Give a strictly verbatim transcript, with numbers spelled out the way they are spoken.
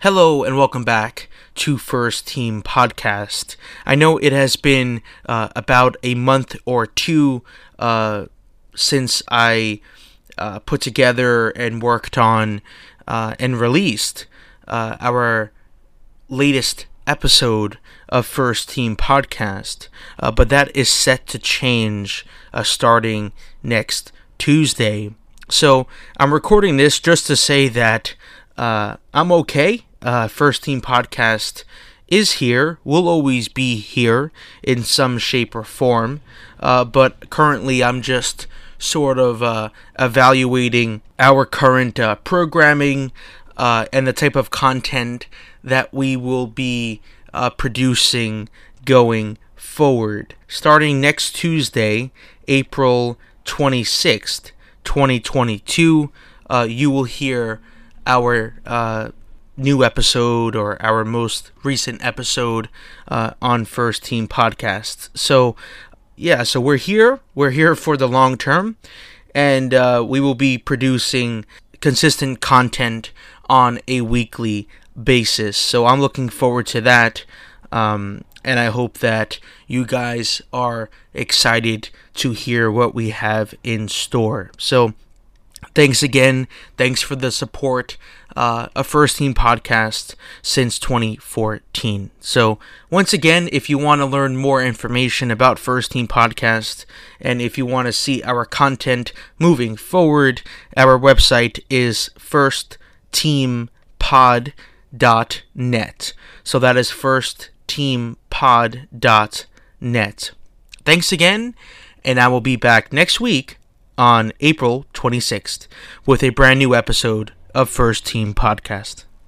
Hello and welcome back to First Team Podcast. I know it has been uh, about a month or two uh, since I uh, put together and worked on uh, and released uh, our latest episode of First Team Podcast, uh, but that is set to change uh, starting next Tuesday. So I'm recording this just to say that uh, I'm okay. Uh, First Team Podcast is here, will always be here in some shape or form, uh, but currently I'm just sort of uh, evaluating our current uh, programming uh, and the type of content that we will be uh, producing going forward. Starting next Tuesday, April twenty-sixth, twenty twenty-two, uh, you will hear our uh, new episode or our most recent episode uh, on First Team Podcast. So, yeah, so we're here. We're here for the long term, and uh, we will be producing consistent content on a weekly basis. So I'm looking forward to that, um, and I hope that you guys are excited to hear what we have in store. So, thanks again. Thanks for the support uh, of First Team Podcast since twenty fourteen. So once again, if you want to learn more information about First Team Podcast and if you want to see our content moving forward, our website is first team pod dot net. So that is first team pod dot net. Thanks again, and I will be back next week on April twenty-sixth with a brand new episode of First Team Podcast.